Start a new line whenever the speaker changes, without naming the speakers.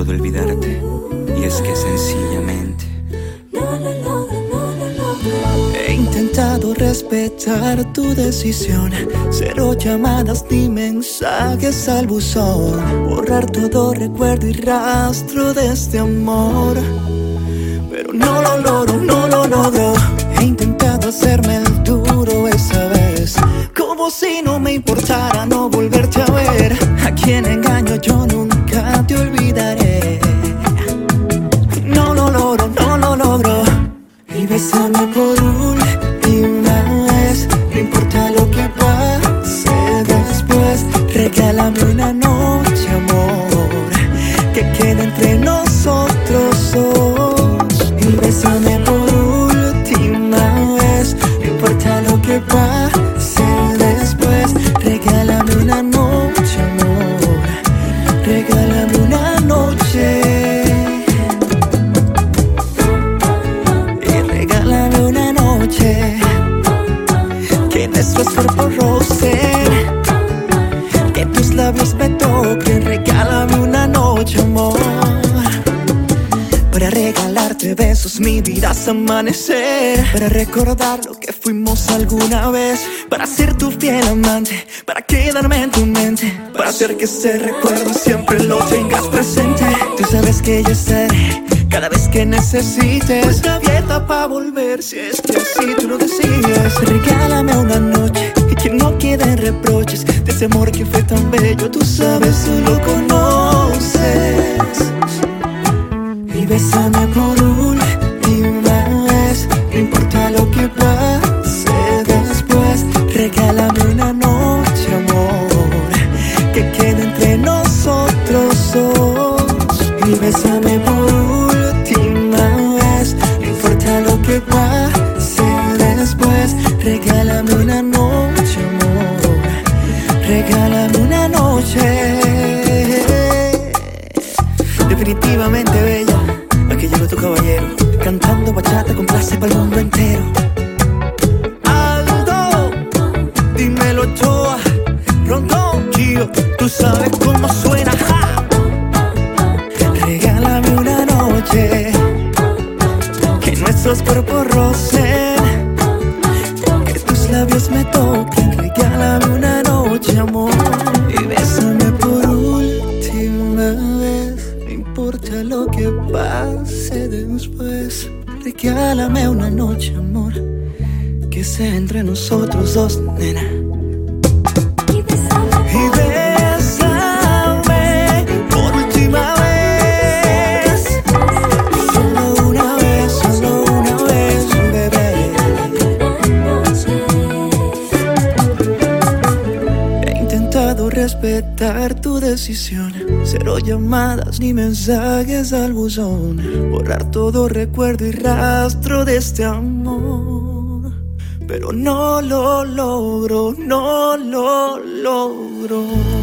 tratado de olvidarte, y es que sencillamente
he intentado respetar tu decisión, cero llamadas ni mensajes al buzón, borrar todo recuerdo y rastro de este amor, pero no lo logro, no lo logro. He intentado hacerme el duro esa vez, como si no me importara no volverte a ver. A quien engaño yo nunca te olvidaré. No lo logro, no lo logro. Y bésame por última vez, no importa lo que pase después. Regálame una noche, amor, que quede entre nosotros dos. Y bésame por última vez, no importa lo que pase después. Regálame una noche, amor, regálame una noche. Que nuestros cuerpos rocen, que tus labios me toquen. Regálame una noche, amor, para regalarte besos, mi vida hasta amanecer, para recordar lo que fuimos alguna vez, para ser tu fiel amante, para quedarme en tu mente, para hacer que ese recuerdo siempre lo tengas presente. Tú sabes que yo estaré cada vez que necesites, puerta abierta pa' volver si es que así tú lo decides. Regálame una noche y que no queden reproches de ese amor que fue tan bello. Tú sabes, tú lo conoces. Y bésame por última vez, no importa lo que pase después. Regálame una noche, amor, que quede entre nosotros dos. Y bésame por última vez, no importa lo que pase después. Regálame una noche, amor, regálame una noche. Definitivamente bella, aquí llegó tu caballero, cantando bachata con clase para el mundo entero. Aldo, dímelo Ochoa, Rondón, Gio, tú sabes cómo suena, ja. Regálame una noche, que nuestros cuerpos rocen, que tus labios me toquen. Regálame una noche, amor, y bésame por última vez, no importa lo que pase después. Regálame una noche, amor, que sea entre nosotros dos, nena. Y bésame por última vez, solo una vez, bebé. He intentado respetar tu decisión, cero llamadas ni mensajes al buzón, borrar todo recuerdo y rastro de este amor, pero no lo logro, no lo logro.